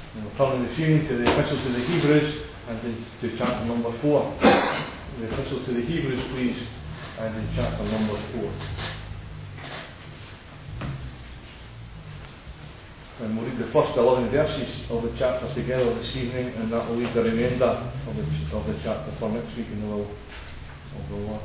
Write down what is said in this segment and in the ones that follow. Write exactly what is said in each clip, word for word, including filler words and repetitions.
And we're turning this evening to the Epistle to the Hebrews and to, to chapter number four. The Epistle to the Hebrews, please, and in chapter number four. And we'll read the first eleven verses of the chapter together this evening, and that will leave the remainder of the, of the chapter for next week in the will of the Lord.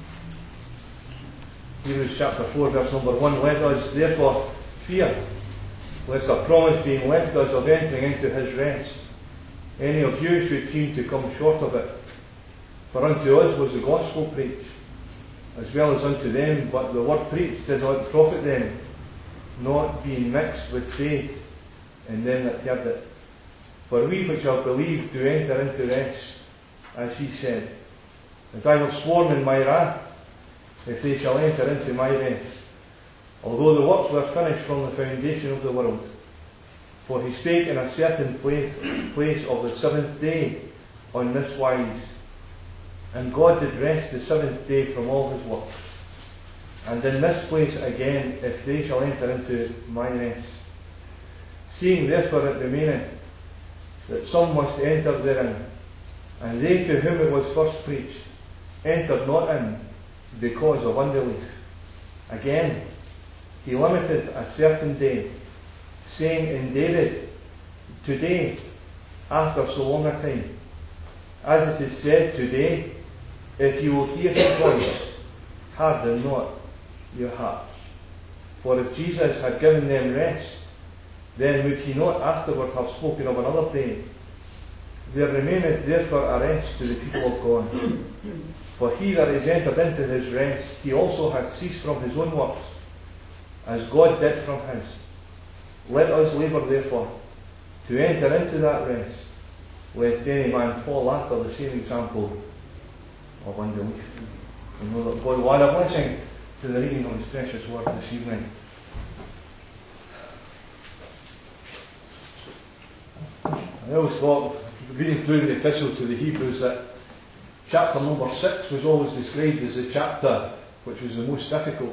Hebrews chapter four, verse number one. Let us therefore fear, lest a promise being left us of entering into his rest, any of you should seem to come short of it. For unto us was the gospel preached, as well as unto them, but the word preached did not profit them, not being mixed with faith in them that heard it. For we which have believed do enter into rest, as he said, as I have sworn in my wrath, if they shall enter into my rest, although the works were finished from the foundation of the world. For he spake in a certain place, place of the seventh day on this wise, and God did rest the seventh day from all his works. And in this place again, if they shall enter into my rest. Seeing therefore it remaineth that some must enter therein, and they to whom it was first preached entered not in, because of unbelief. Again, he limited a certain day, saying in David, today, after so long a time, as it is said, today, if you will hear his voice, harden not your hearts. For if Jesus had given them rest, then would he not afterward have spoken of another day? There remaineth therefore a rest to the people of God. For he that is entered into his rest, he also hath ceased from his own works, as God did from his. Let us labour therefore to enter into that rest, lest any man fall after the same example of unbelief. We know that God will add a blessing to the reading of his precious word this evening. I always thought, reading through the epistle to the Hebrews, that chapter number six was always described as the chapter which was the most difficult.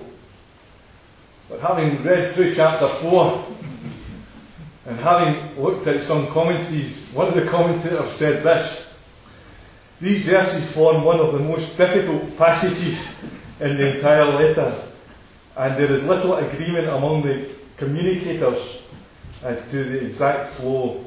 But having read through chapter four, and having looked at some commentaries, one of the commentators said this: these verses form one of the most difficult passages in the entire letter, and there is little agreement among the communicators as to the exact flow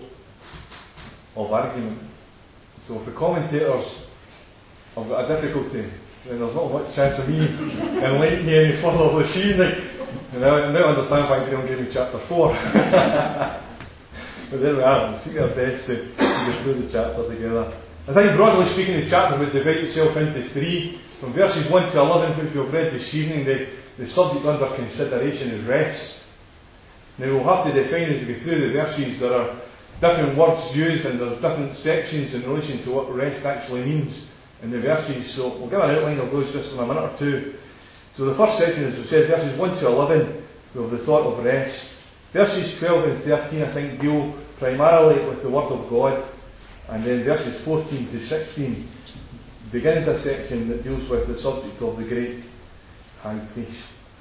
of argument. So if the commentators have got a difficulty, then there's not much chance of me enlightening you any further this evening. And I now understand why they don't give me chapter four. But there we are, we'll seek our best to, to go through the chapter together. I think broadly speaking the chapter would divide itself into three. From verses one to eleven, which we've read this evening, the, the subject under consideration is rest. Now we'll have to define as we go through the verses. There are different words used and there's different sections in relation to what rest actually means in the verses. So we'll give an outline of those just in a minute or two. So the first section, as we said, verses one to eleven, we have the thought of rest. Verses twelve and thirteen, I think, deal primarily with the Word of God. And then verses fourteen to sixteen begins a section that deals with the subject of the great high priest.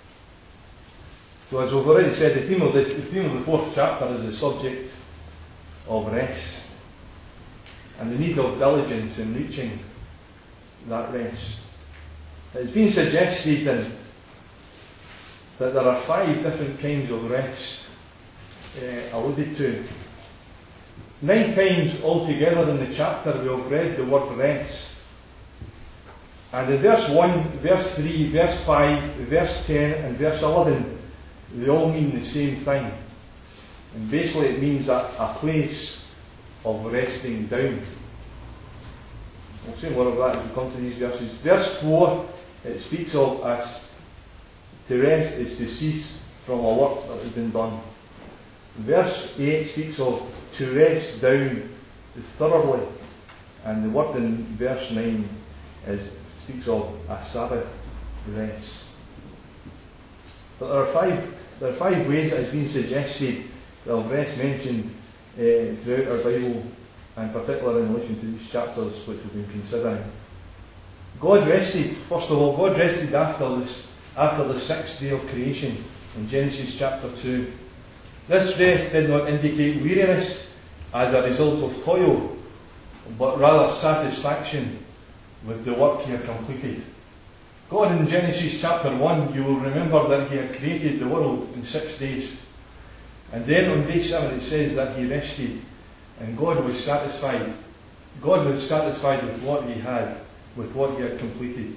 So as we've already said, the theme of the, the theme of the fourth chapter is the subject of rest and the need of diligence in reaching that rest. It's been suggested then that there are five different kinds of rest uh, alluded to. Nine times altogether in the chapter we have read the word rest. And in verse one, verse three, verse five, verse ten and verse eleven, they all mean the same thing. And basically it means a, a place of resting down. We'll say more of that as we come to these verses. Verse four, it speaks of us. To rest is to cease from a work that has been done. Verse eight speaks of to rest down thoroughly. And the word in verse nine is, speaks of a Sabbath rest. But there are five, there are five ways that has been suggested of rest mentioned uh, throughout our Bible, and particularly in relation to these chapters which we've been considering. God rested, first of all, God rested after this, after the sixth day of creation in Genesis chapter two. This rest did not indicate weariness as a result of toil, but rather satisfaction with the work he had completed. God in Genesis chapter one, you will remember that he had created the world in six days. And then on day seven it says that he rested, and God was satisfied. God was satisfied with what he had, with what he had completed.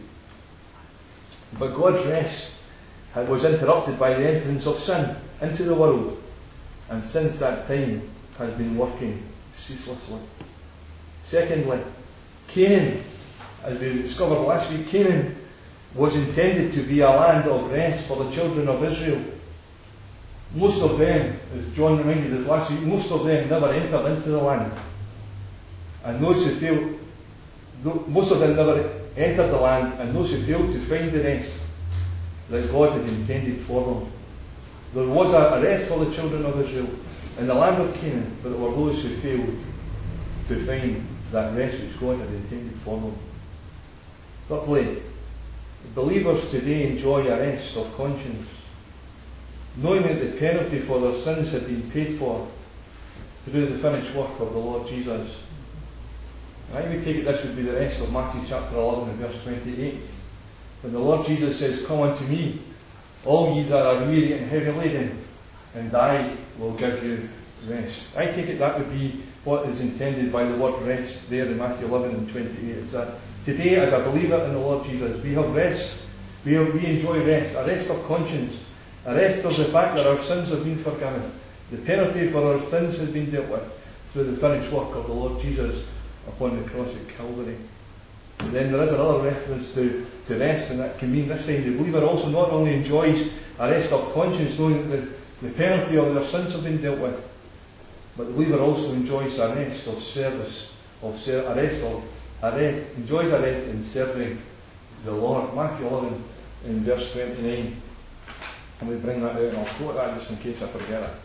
But God's rest was interrupted by the entrance of sin into the world, and since that time has been working ceaselessly. Secondly, Canaan, as we discovered last week, Canaan was intended to be a land of rest for the children of Israel. Most of them, as John reminded us last week, most of them never entered into the land. And those who failed, most of them never entered the land, and those who failed to find the rest that God had intended for them. There was a rest for the children of Israel in the land of Canaan, but there were those who failed to find that rest which God had intended for them. Thirdly, believers today enjoy a rest of conscience, knowing that the penalty for their sins had been paid for through the finished work of the Lord Jesus. And I would take it this would be the rest of Matthew chapter eleven and verse twenty-eight. When the Lord Jesus says, "Come unto me, all ye that are weary and heavy laden, and I will give you rest." I take it that would be what is intended by the word rest there in Matthew eleven and twenty-eight. It's that today, as a believer in the Lord Jesus, we have rest. We, have, we enjoy rest, a rest of conscience, a rest of the fact that our sins have been forgiven. The penalty for our sins has been dealt with through the finished work of the Lord Jesus upon the cross at Calvary. And then there is another reference to, to rest, and that can mean this time the believer also not only enjoys a rest of conscience, knowing that the, the penalty of their sins have been dealt with, but the believer also enjoys a rest of service, of ser- a rest of a rest, enjoys a rest in serving the Lord. Matthew eleven in verse twenty-nine. And we bring that out, and I'll quote that just in case I forget it.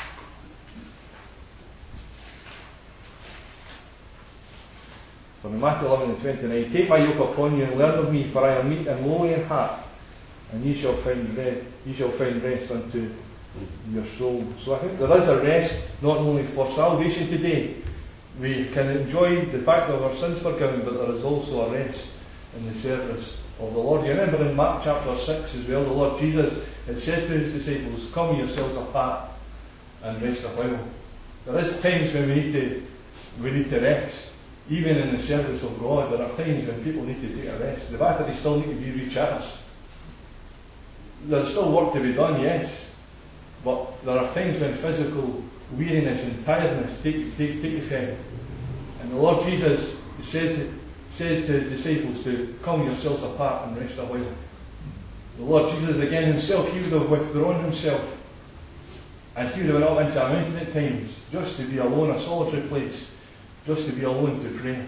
From Matthew eleven and twenty-nine, "Take my yoke upon you and learn of me, for I am meek and lowly in heart, and ye shall find rest, ye shall find rest unto your soul." So I think there is a rest not only for salvation today. We can enjoy the fact of our sins forgiven, but there is also a rest in the service of the Lord. You remember in Mark chapter six as well, the Lord Jesus had said to his disciples, "Come yourselves apart and rest a while." There is times when we need to we need to rest. Even in the service of God, there are times when people need to take a rest. The batteries still need to be recharged. There's still work to be done, yes, but there are times when physical weariness and tiredness take, take, take effect. And the Lord Jesus says, says to his disciples to come yourselves apart and rest a while. The Lord Jesus again himself, he would have withdrawn himself, and he would have went up into a mountain at times just to be alone, a solitary place, just to be alone to pray.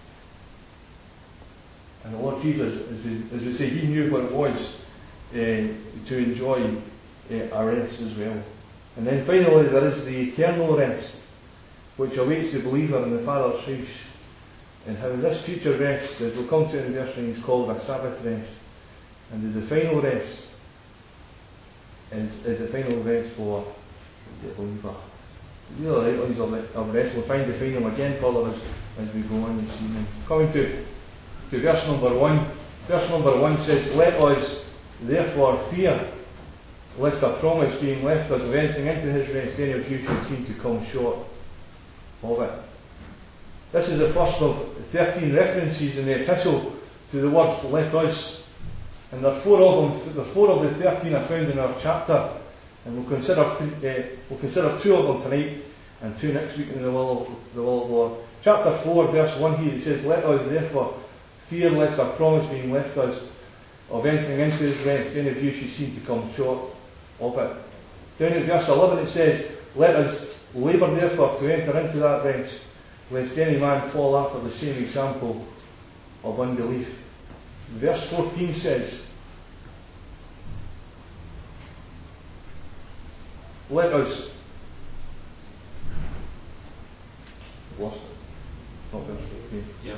And the Lord Jesus, as we, as we say, he knew what it was uh, to enjoy uh, a rest as well. And then finally there is the eternal rest which awaits the believer in the Father's house. And how this future rest, as we'll come to in verse nine, is called a Sabbath rest. And the final rest is, is the final rest for the believer. The other outlines of, of rest, we'll find define them again further as, as we go on this evening. Coming to, to verse number one. Verse number one says, "Let us therefore fear, lest a promise being left us of entering into his rest, any of you should seem to come short of it." This is the first of thirteen references in the epistle to the words "let us." And there are four of them, the four of the thirteen are found in our chapter. And we'll consider th- uh, we'll consider two of them tonight, and two next week in the will of the will of the Lord. Chapter four, verse one here, it says, "Let us therefore fear lest a promise being left us of entering into his rest, any of you should seem to come short of it." Down at verse eleven it says, "Let us labour therefore to enter into that rest, lest any man fall after the same example of unbelief." Verse fourteen says, "Let us..." I've lost it. Not verse fourteen. Yeah.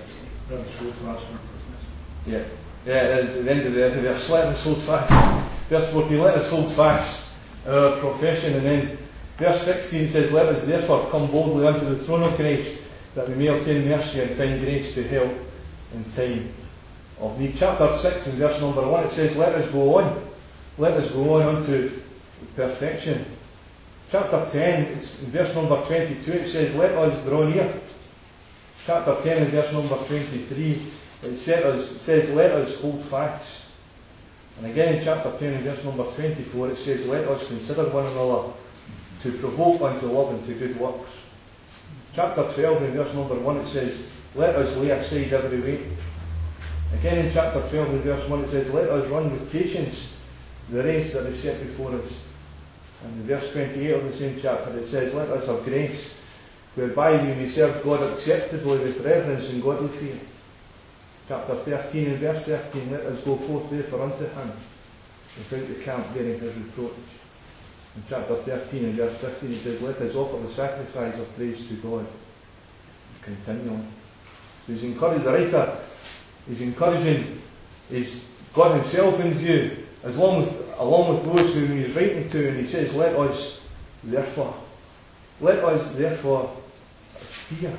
Yeah. Yeah, it is at the end of the verse. "Let us hold fast." Verse fourteen, "Let us hold fast our profession." And then Verse sixteen says, "Let us therefore come boldly unto the throne of grace, that we may obtain mercy and find grace to help in time of need." Chapter six and verse number one, it says, "Let us go on. Let us go on unto perfection." Chapter ten, it's in verse number twenty-two, it says, "Let us draw near." Chapter ten and verse number twenty-three, it says, "Let us hold fast." And again in chapter ten and verse number twenty-four, it says, "Let us consider one another to provoke unto love and to good works." Chapter twelve and verse number one, it says, "Let us lay aside every weight." Again in chapter twelve and verse one, it says, "Let us run with patience the race that is set before us." And in verse twenty-eight of the same chapter, it says, "Let us have grace, whereby we may serve God acceptably with reverence and godly fear." Chapter thirteen and verse thirteen, "Let us go forth therefore unto him, without the camp bearing his reproach." In chapter thirteen and verse fifteen, it says, "Let us offer the sacrifice of praise to God." Continue on. So he's encouraged, the writer, he's encouraging his God himself in view, as long with, along with those whom he is writing to, and he says, "Let us therefore, let us therefore fear."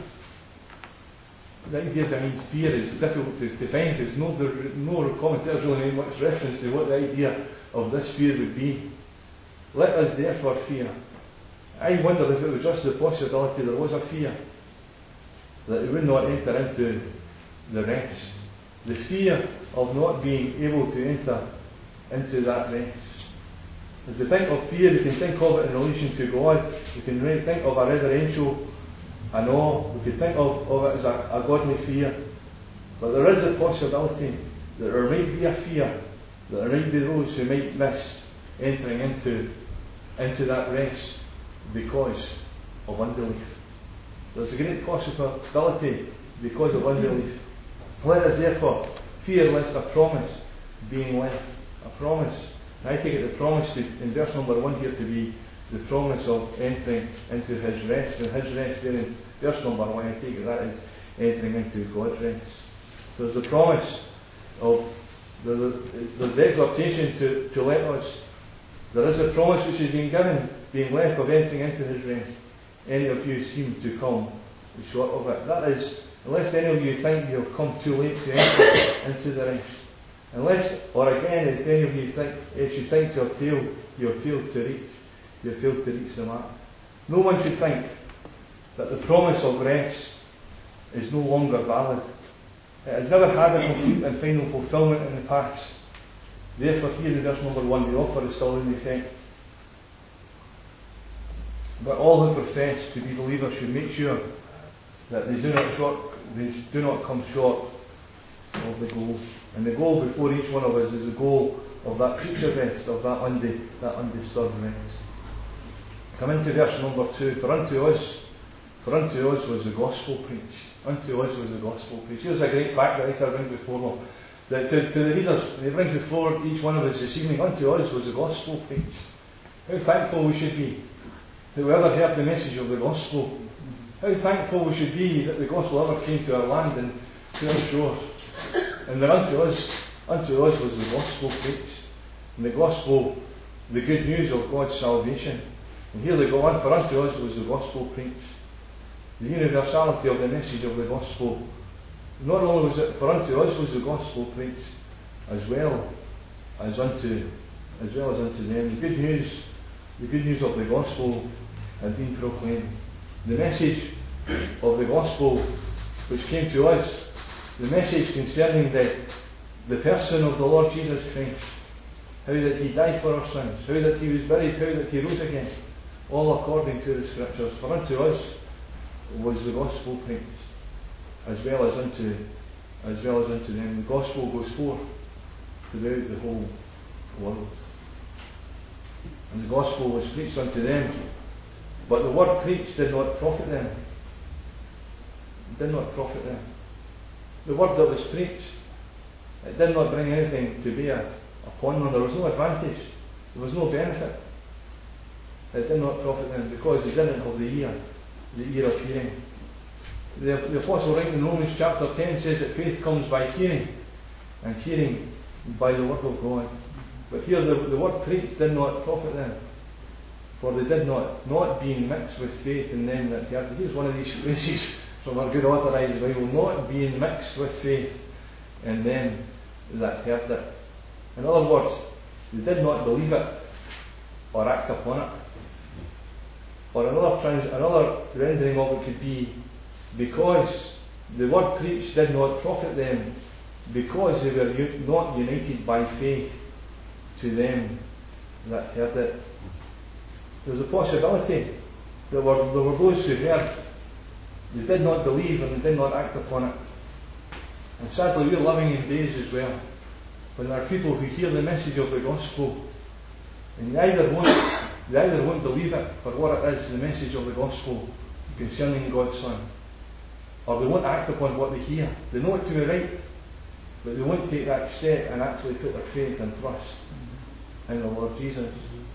The idea behind fear is difficult to, to find, because no, there, no commentators really make much reference to what the idea of this fear would be. Let us therefore fear. I wonder if it was just the possibility there was a fear that he would not enter into the rest. The fear of not being able to enter into that rest. As we think of fear, we can think of it in relation to God. We can really think of a reverential and awe. We can think of, of it as a, a godly fear. But there is a possibility that there might be a fear, that there might be those who might miss entering into, into that rest because of unbelief. There's a great possibility because of unbelief. Let us therefore fear lest a promise being left. A promise. And I take it the promise to, in verse number one here to be the promise of entering into his rest. And his rest there in verse number one, I take it that is entering into God's rest. So there's the promise of, there's the exhortation to, to let us. There is a promise which has been given, being left, of entering into his rest. Any of you seem to come short of it. That is, unless any of you think you have come too late to enter into the rest. Unless, or again, if any of you think, if you think you have failed, you have failed to reach, you have failed to reach the mark. No one should think that the promise of rest is no longer valid. It has never had a complete and final fulfillment in the past. Therefore, here in verse number one, the offer is still in effect. But all who profess to be believers should make sure that they do not short, they do not come short of the goal. And the goal before each one of us is the goal of that future rest, of that, unde, that undisturbed rest. Come into verse number two. For unto us, for unto us was the gospel preached. Unto us was the gospel preached. Here's a great fact that I bring before them. That to, to the readers, they bring before each one of us this evening, unto us was the gospel preached. How thankful we should be that we ever heard the message of the gospel. How thankful we should be that the gospel ever came to our land and to our shores. And that unto us, unto us was the gospel preached. And the gospel, the good news of God's salvation. And here they go on, for unto us was the gospel preached. The universality of the message of the gospel. Not only was it for unto us was the gospel preached, as well as unto, as well as unto them. The good news, the good news of the gospel had been proclaimed. The message of the gospel which came to us, the message concerning the, the person of the Lord Jesus Christ, how that he died for our sins, how that he was buried, how that he rose again, all according to the scriptures. For unto us was the gospel preached, as well as unto, as well as unto them. The gospel goes forth throughout the whole world. And the gospel was preached unto them, but the word preached did not profit them. It did not profit them. The word that was preached, it did not bring anything to bear upon them. There was no advantage. There was no benefit. It did not profit them because they didn't have the ear, the ear of hearing. The, the Apostle writing in Romans chapter ten says that faith comes by hearing, and hearing by the word of God. But here the, the word preached did not profit them. For they did not, not being mixed with faith in them that heard. Here's one of these phrases from our good authorised Bible, not being mixed with faith in them that heard it. In other words, they did not believe it or act upon it. Or another, trans, another rendering of it could be, because the word preached did not profit them, because they were u- not united by faith to them that heard it. There was a possibility that were, there were those who heard, they did not believe and they did not act upon it. And sadly, we're living in days as well when there are people who hear the message of the gospel and they either won't, they either won't believe it for what it is, the message of the gospel concerning God's Son, or they won't act upon what they hear. They know it to be right, but they won't take that step and actually put their faith and trust in the Lord Jesus.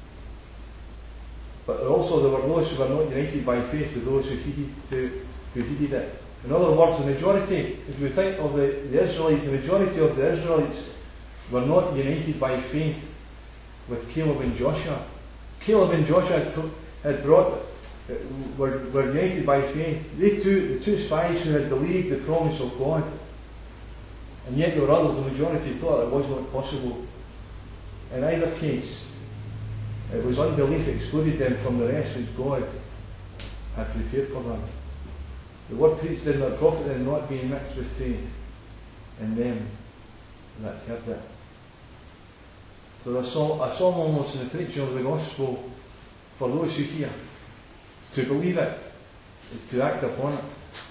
But also there were those who were not united by faith with those who heeded, who, who heeded it. In other words, the majority, if we think of the, the Israelites, the majority of the Israelites were not united by faith with Caleb and Joshua. Caleb and Joshua had, to, had brought, were, were united by faith. They two, the two spies who had believed the promise of God. And yet there were others, the majority thought it was not possible. In either case, it was unbelief excluded them from the rest which God had prepared for them. The word preached did not profit them, not being mixed with faith in them that heard it. So a psalm, a psalm almost in the preaching of the gospel for those who hear, to believe it, to act upon it.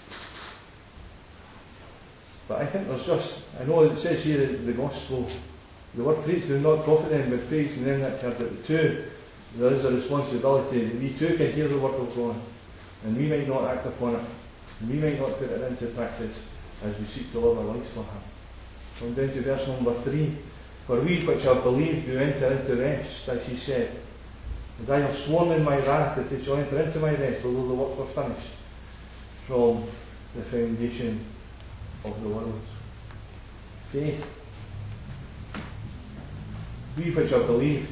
But I think there's just, I know it says here in the gospel, the word preached did not profit them with faith in them that heard it. The two, there is a responsibility. We too can hear the word of God, and we might not act upon it, and we might not put it into practice as we seek to live our lives for Him. Come down to verse number three. For we which have believed do enter into rest, as He said. And I have sworn in my wrath that they shall enter into my rest, although the works were finished from the foundation of the world. Faith. We which have believed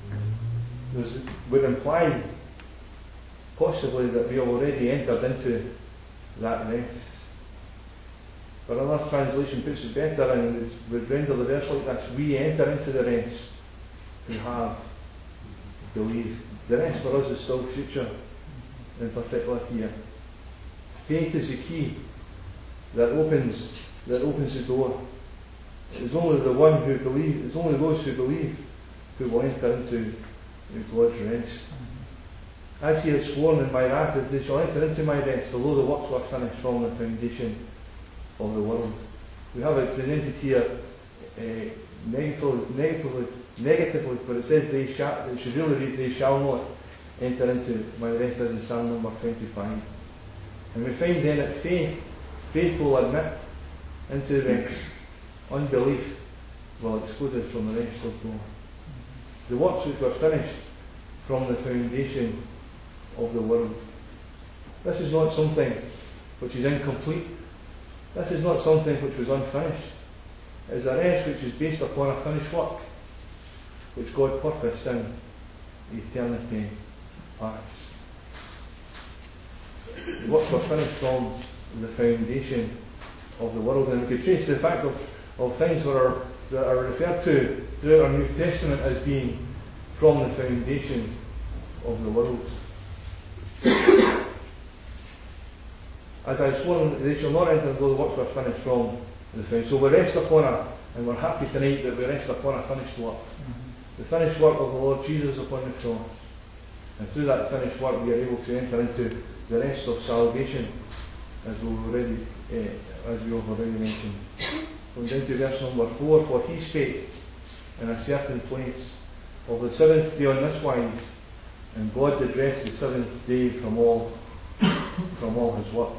would imply possibly that we have already entered into that rest. But another translation puts it better and would render the verse like this: we enter into the rest who have believed. The rest for us is still future, in particular here. Faith is the key that opens that opens the door. It is only the one who believes, it's only those who believe who will enter into God's rest. As He has sworn in my wrath, that they shall enter into my rest, although the works were finished from the foundation of the world. We have it presented here uh, negatively, negatively, negatively, but it says they shall, it should really read, they shall not enter into my rest, as in Psalm number twenty-five. And we find then that faith, faith will admit into rest. Unbelief will exclude us from the rest of God. The works which were finished from the foundation of the world. This is not something which is incomplete. This is not something which was unfinished. It is a rest which is based upon a finished work which God purposed in eternity past. The works were finished from the foundation of the world, and we could trace the fact of, of things that are, that are referred to throughout our New Testament as being from the foundation of the world. As I sworn, they shall not enter until the works were finished from the foundation. So we rest upon a, and we're happy tonight that we rest upon a finished work. Mm-hmm. The finished work of the Lord Jesus upon the cross. And through that finished work we are able to enter into the rest of salvation, as we've already, uh, as we have already mentioned. Going down to verse number four, for He spake in a certain place of the seventh day on this wise, and God did rest the seventh day from all from all His works.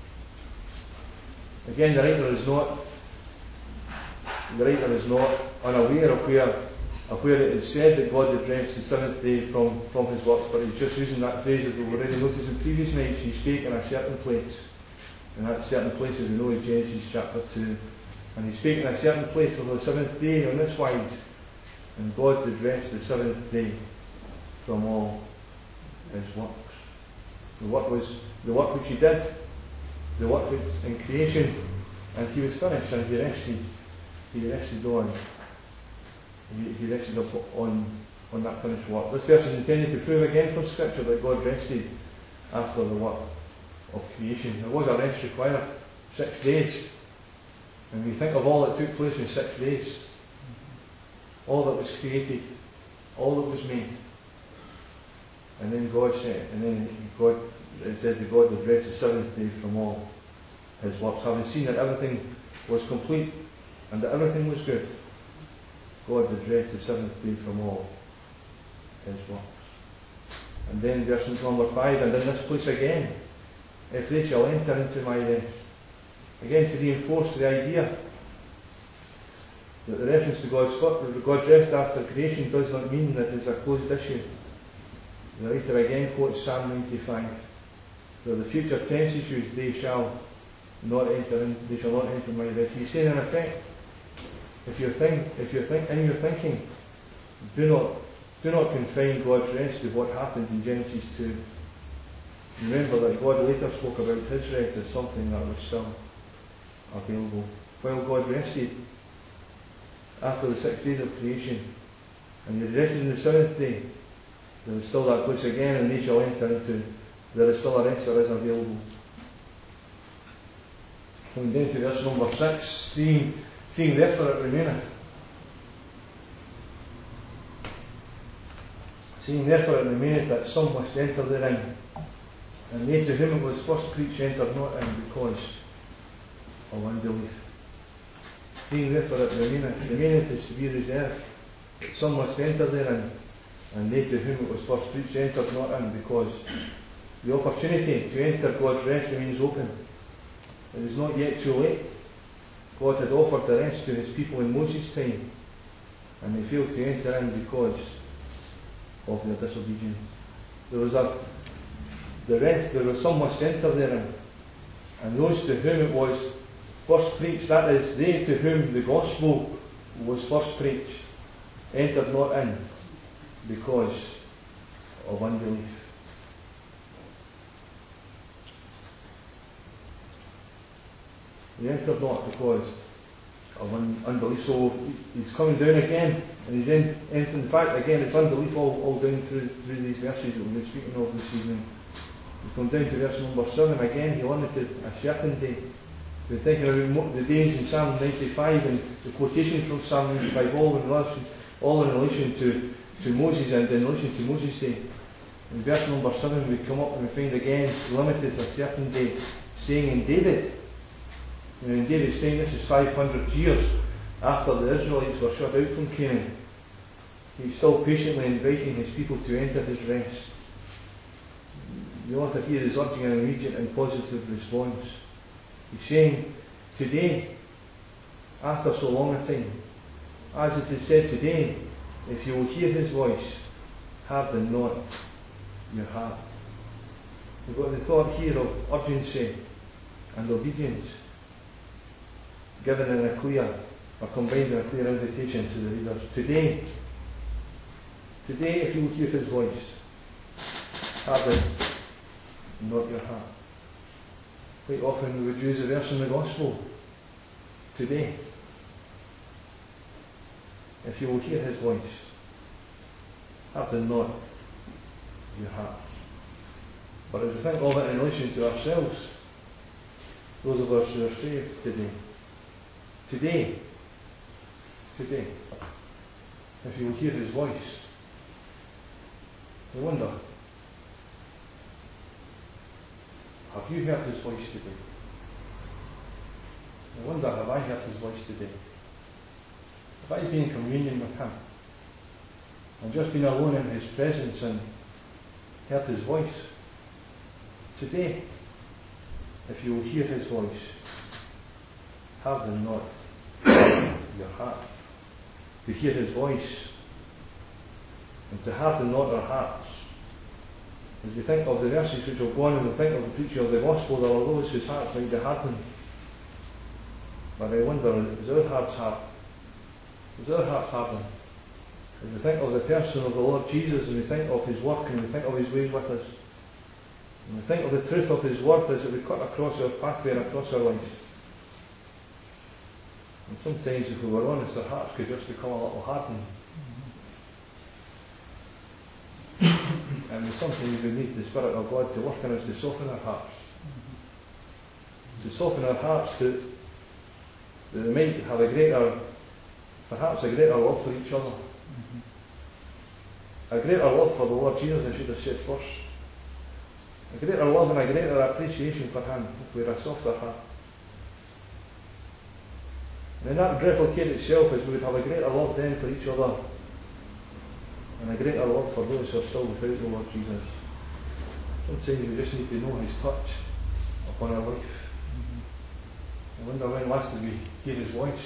Again, the writer is not the writer is not unaware of where of where it is said that God did rest the seventh day from, from His works, but he's just using that phrase that we've already noticed in previous nights. He spake in a certain place, and that certain place, as we know, is Genesis chapter two. And He spake in a certain place of the seventh day on this wise, and God did rest the seventh day from all his works. The work was the work which he did, the work which in creation, and he was finished, and he rested. He rested on. He, he rested up on on that finished work. This verse is intended to prove again from Scripture that God rested after the work of creation. There was a rest required, six days. And we think of all that took place in six days, all that was created, all that was made. And then God said, and then God, it says that God would rest the seventh day from all his works. Having seen that everything was complete and that everything was good, God would rest the seventh day from all his works. And then verse number five, and in this place again, if they shall enter into my rest. Again, to reinforce the idea that the reference to God's, God's rest after creation does not mean that it's a closed issue. The writer again quotes Psalm ninety-five, where the future tense issues, they shall not enter in, they shall not enter my rest. He's saying in effect, if you're think, if you're think, in your thinking, do not do not confine God's rest to what happened in Genesis two. Remember that God later spoke about his rest as something that was still available. While God rested after the six days of creation, and he rested in the seventh day, there is still that place again, and they shall enter into. There is still a rest that is available. Coming down to verse number six, seeing, seeing therefore it remaineth. Seeing therefore it remaineth that some must enter therein, and they to whom it was first preached entered not in because of unbelief. Seeing therefore it remaineth, remaineth is to be reserved. Some must enter therein, and they to whom it was first preached entered not in, because the opportunity to enter God's rest remains open. It is not yet too late. God had offered the rest to his people in Moses' time, and they failed to enter in because of their disobedience. There was a the rest, there was some must enter therein, and those to whom it was first preached, that is, they to whom the gospel was first preached, entered not in because of unbelief. They entered not because of un- unbelief. So he's coming down again, and he's in, in fact, again, it's unbelief all, all down through, through these verses that we've been speaking of this evening. He's come down to verse number seven again. He limited a certain day. We're thinking about the days in Psalm ninety-five and the quotation from Psalm ninety-five, all in relation, all in relation to, to Moses and in relation to Moses' day. In verse number seven, we come up and we find again limited a certain day, saying in David. And in David's time, this is five hundred years after the Israelites were shut out from Canaan. He's still patiently inviting his people to enter his rest. The author here is urging an immediate and positive response. He's saying, today, after so long a time, as it is said today, if you will hear his voice, harden not your heart. We've got the thought here of urgency and obedience, given in a clear, or combined in a clear invitation to the readers. Today, today if you will hear his voice, harden not your heart. Quite often we would use a verse in the Gospel. Today, if you will hear his voice, harden not your heart. But as we think of it in relation to ourselves, those of us who are saved today, today, today, if you will hear his voice, I wonder, have you heard his voice today? I wonder, have I heard his voice today? Have I been in communion with him and just been alone in his presence and heard his voice? Today, if you will hear his voice, harden not your heart. To hear his voice and to harden not our hearts. As we think of the verses which will go on and we think of the preaching of the gospel, there are those whose hearts might be hardened. But I wonder, is our heart's heart, is our heart's hardened? As we think of the person of the Lord Jesus, and we think of his work, and we think of his ways with us, and we think of the truth of his word as it we cut across our pathway and across our lives. And sometimes, if we were honest, our hearts could just become a little hardened. Mm-hmm. And sometimes we need the Spirit of God to work in us to soften our hearts. Mm-hmm. To soften our hearts to that we might have a greater, perhaps a greater love for each other. Mm-hmm. A greater love for the Lord Jesus, I should have said first. A greater love and a greater appreciation for him if we had a softer heart. And that would replicate itself as we would have a greater love then for each other and a greater love for those who are still without the Lord Jesus. Sometimes we just need to know his touch upon our life. Mm-hmm. I wonder when last did we hear his voice?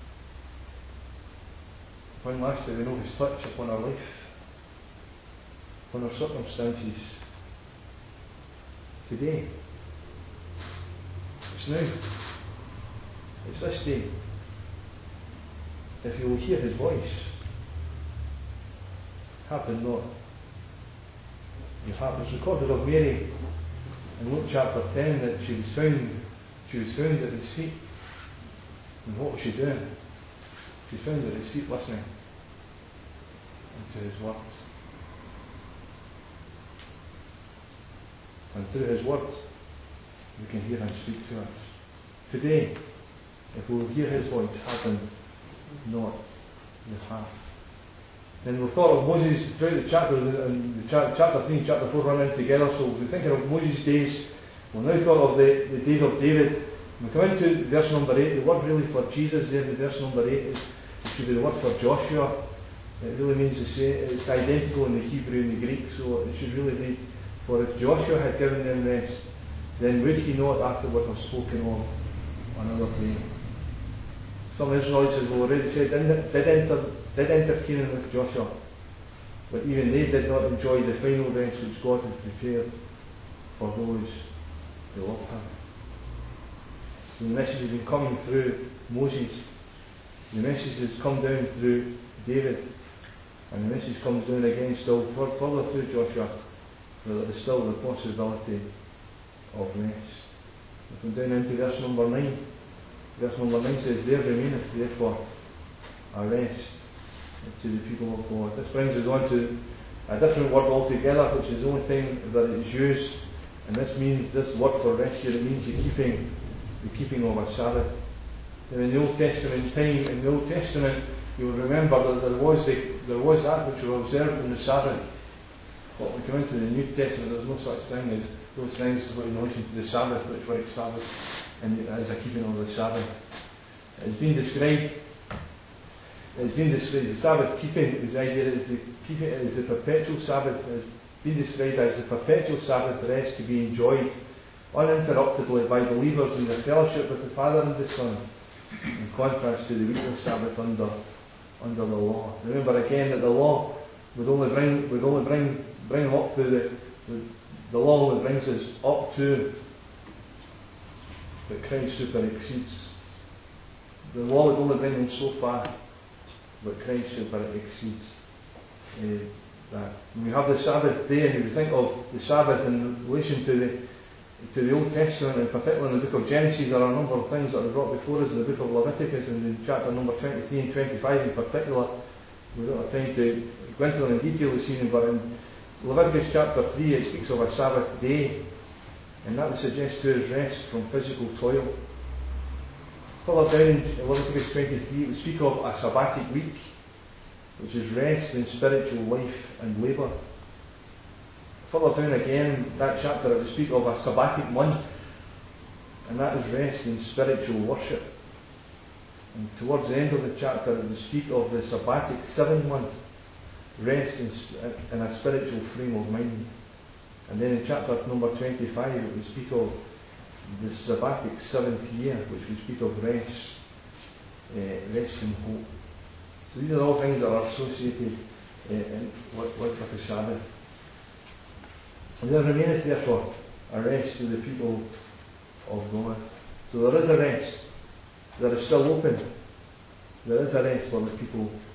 When last did we know his touch upon our life? Upon our circumstances? Today. It's now. It's this day. If you will hear his voice, happen not. Your heart was recorded of Mary in Luke chapter ten that she was found, she was found at his feet. And what was she doing? She was found at his feet listening to his words. And through his words, we can hear him speak to us. Today, if we will hear his voice, happen not the heart. Then we thought of Moses throughout the chapter, and the cha- chapter three and chapter four run in together, so we're thinking of Moses' days. We've now thought of the, the days of David. We come into verse number eight. The word really for Jesus there in verse number eight is, it should be the word for Joshua. It really means the same, it's identical in the Hebrew and the Greek, so it should really read, for if Joshua had given them rest, then would he not afterward have spoken of another day? Some Israelites, as we already said, did, did, enter, did enter Canaan with Joshua, but even they did not enjoy the final rest which God had prepared for those who loved him. So the message has been coming through Moses, the message has come down through David, and the message comes down again still further through Joshua, where there is still the possibility of rest. We come down into verse number nine. Verse number nine says, there remaineth therefore a rest to the people of God. This brings us on to a different word altogether, which is the only time that it is used, and this means, this word for rest here, it means the keeping, the keeping of a Sabbath. And in the Old Testament time, in the Old Testament, you will remember that there was the, there was that which was observed in the Sabbath. But when we come into the New Testament, there's no such thing as those things in relation to the Sabbath which were established and as a keeping of the Sabbath. It's been described, it's been described, the Sabbath keeping is the idea is the keeping is the perpetual Sabbath. It's been described as the perpetual Sabbath rest to be enjoyed uninterruptedly by believers in their fellowship with the Father and the Son, in contrast to the weekly Sabbath under under the law. Remember again that the law would only bring would only bring bring them up to the the, the law only brings us up to, but Christ super exceeds. The law would only bring them so far, but Christ super exceeds uh, that. When we have the Sabbath day, and we think of the Sabbath in relation to the to the Old Testament, in particular in the book of Genesis, there are a number of things that are brought before us in the book of Leviticus, and in chapter number twenty-three and twenty-five in particular. We don't have time to go into them in detail this evening, but in Leviticus chapter three it speaks of a Sabbath day, and that would suggest to us rest from physical toil. Further down in Leviticus twenty-three it would speak of a sabbatic week, which is rest in spiritual life and labour. Further down again in that chapter it would speak of a sabbatic month, and that is rest in spiritual worship. And towards the end of the chapter it would speak of the sabbatic seven month, rest in, in a spiritual frame of mind. And then in chapter number twenty-five it would speak of the sabbatic seventh year, which would speak of rest, uh, rest in hope. So these are all things that are associated uh, in, with, with the Sabbath. And there remaineth therefore a rest to the people of God. So there is a rest that is still open. There is a rest for the people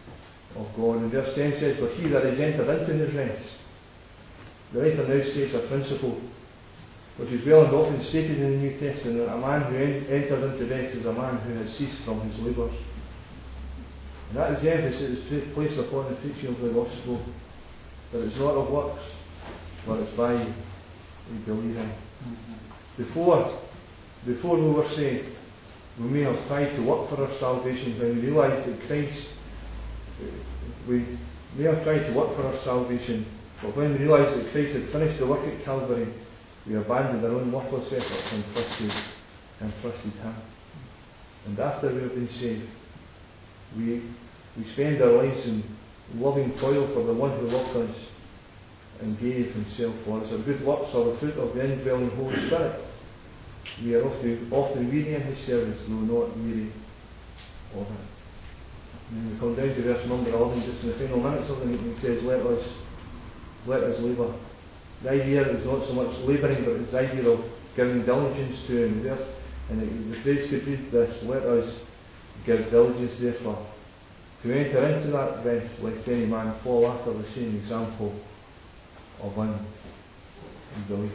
of God. And verse ten says, for he that is entered into his rest. The writer now states a principle which is well and often stated in the New Testament, that a man who en- enters into rest is a man who has ceased from his labours. And that is the emphasis that is placed upon the preaching of the gospel, that it's not of works, but it's by believing. Before, before we were saved, we may have tried to work for our salvation when we realised that Christ, we may have tried to work for our salvation, but when we realised that Christ had finished the work at Calvary, we abandoned our own worthless efforts and trusted, and trusted Him. And after we have been saved, we, we spend our lives in loving toil for the one who loved us and gave Himself for us. Our good works are the fruit of the indwelling Holy Spirit. We are often, often weary in His service, though not weary of it. And we come down to verse number eleven, just in the final minutes of the meeting. It says, let us, let us labour. The idea is not so much labouring, but it's the idea of giving diligence to Him. And the, the phrase could read this, let us give diligence therefore to enter into that rest, lest any man fall after the same example of unbelief.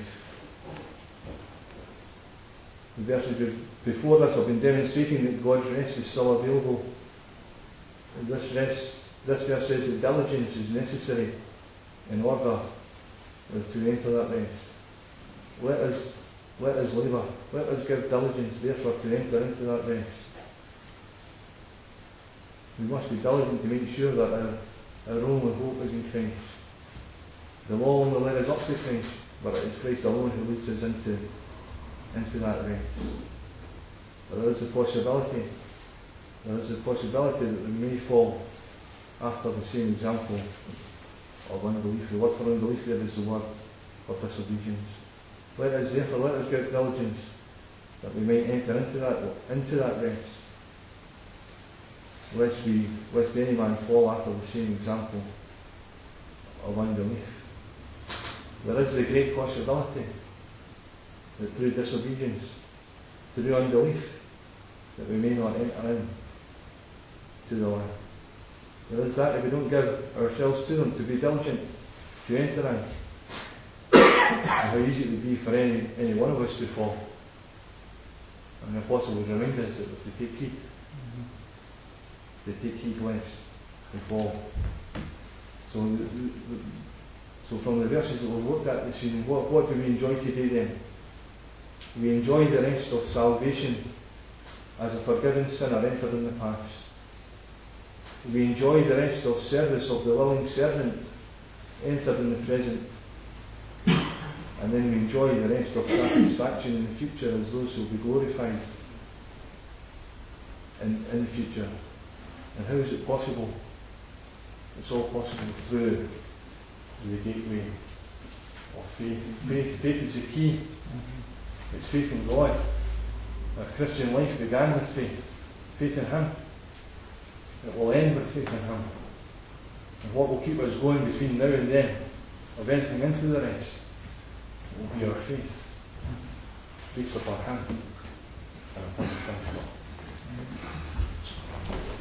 The verses before this have been demonstrating that God's rest is still available. And this rest, this verse says that diligence is necessary in order to enter that rest. Let us, let us labour. Let us give diligence, therefore, to enter into that rest. We must be diligent to make sure that our, our only hope is in Christ. The law only led us up to Christ, but it is Christ alone who leads us into, into that rest. But there is a possibility, there is a possibility that we may fall after the same example of unbelief. The word for unbelief there is the word for disobedience. Let us therefore, let us give diligence that we may enter into that, into that rest. Lest we, lest any man fall after the same example of unbelief. There is a great possibility that through disobedience, through unbelief, that we may not enter in to the land. There is that if we don't give ourselves to them, to be diligent, to enter in. And how easy it would be for any, any one of us to fall. And the Apostle would remind us that if we take heed, they take heed lest they fall. So, the, the, so from the verses that we've looked at this evening, what, what do we enjoy today then? We enjoy the rest of salvation as a forgiven sinner entered in the past. We enjoy the rest of service of the willing servant entered in the present. And then we enjoy the rest of satisfaction in the future as those who will be glorified in, in the future. And how is it possible? It's all possible through the gateway of faith. Faith, faith is the key. It's faith in God. Our Christian life began with faith. Faith in Him. It will end with faith in Him. And what will keep us going between now and then, of entering into the rest, will be our faith. Based upon Him and upon the Son of God.